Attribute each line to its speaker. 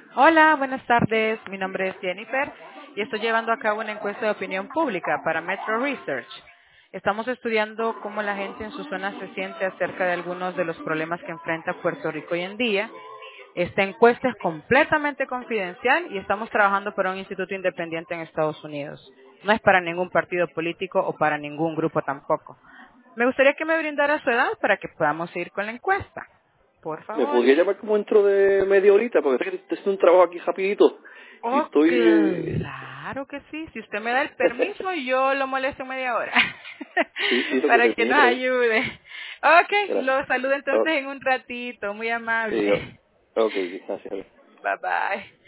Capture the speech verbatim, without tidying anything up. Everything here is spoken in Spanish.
Speaker 1: Hola, buenas tardes. Mi nombre es Jennifer y estoy llevando a cabo una encuesta de opinión pública para Metro Research. Estamos estudiando cómo la gente en su zona se siente acerca de algunos de los problemas que enfrenta Puerto Rico hoy en día. Esta encuesta es completamente confidencial y estamos trabajando para un instituto independiente en Estados Unidos. No es para ningún partido político o para ningún grupo tampoco. Me gustaría que me brindara su edad para que podamos seguir con la encuesta. Por
Speaker 2: ¿Me
Speaker 1: favor.
Speaker 2: podría llamar como dentro de media horita? Porque es que estoy haciendo un trabajo aquí rapidito. Y
Speaker 1: Oh,
Speaker 2: estoy... Eh...
Speaker 1: claro que sí. Si usted me da el permiso, yo lo molesto media hora.
Speaker 2: sí, sí, lo que
Speaker 1: Para que nos
Speaker 2: termine.
Speaker 1: ayude. Ok,
Speaker 2: Gracias.
Speaker 1: lo saludo
Speaker 2: Oh,
Speaker 1: entonces en un ratito. Muy
Speaker 2: sí,
Speaker 1: amable.
Speaker 2: oh, ok, gracias.
Speaker 1: Bye bye.